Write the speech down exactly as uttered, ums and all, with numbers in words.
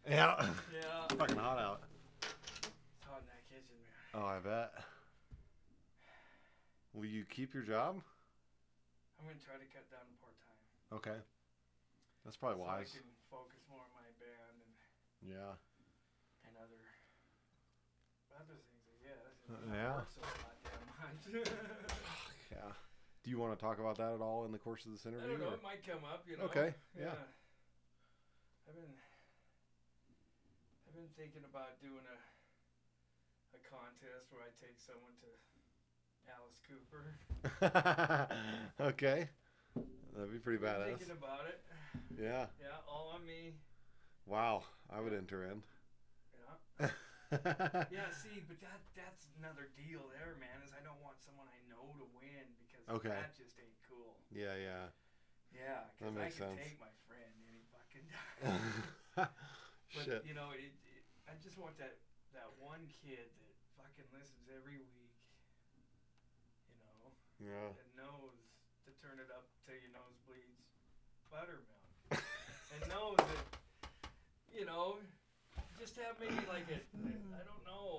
Yeah. Yeah. It's fucking hot out. It's hot in that kitchen, man. Oh, I bet. Will you keep your job? I'm gonna try to cut down to part time. Okay. That's probably so wise. I can focus more on my band and Yeah. and other other things, I guess. Uh, I yeah. work so goddamn much. Yeah. Do you want to talk about that at all in the course of this I interview? don't know. or- It might come up, you know. Okay, yeah. I've been I've been thinking about doing a a contest where I take someone to Alice Cooper. Okay. That'd be pretty Been badass. thinking about it. Yeah. Yeah, all on me. Wow. I would enter in. Yeah. Yeah, see, but that that's another deal there, man, is I don't want someone I know to win because Okay. that just ain't cool. Yeah, yeah. Yeah, That because I makes can sense. take my friend any fucking time. But, Shit. you know, it, it, I just want that, that one kid that fucking listens every week, you know, Yeah. and knows to turn it up till your nose bleeds buttermilk. And knows that, you know, just have maybe like a, I don't know,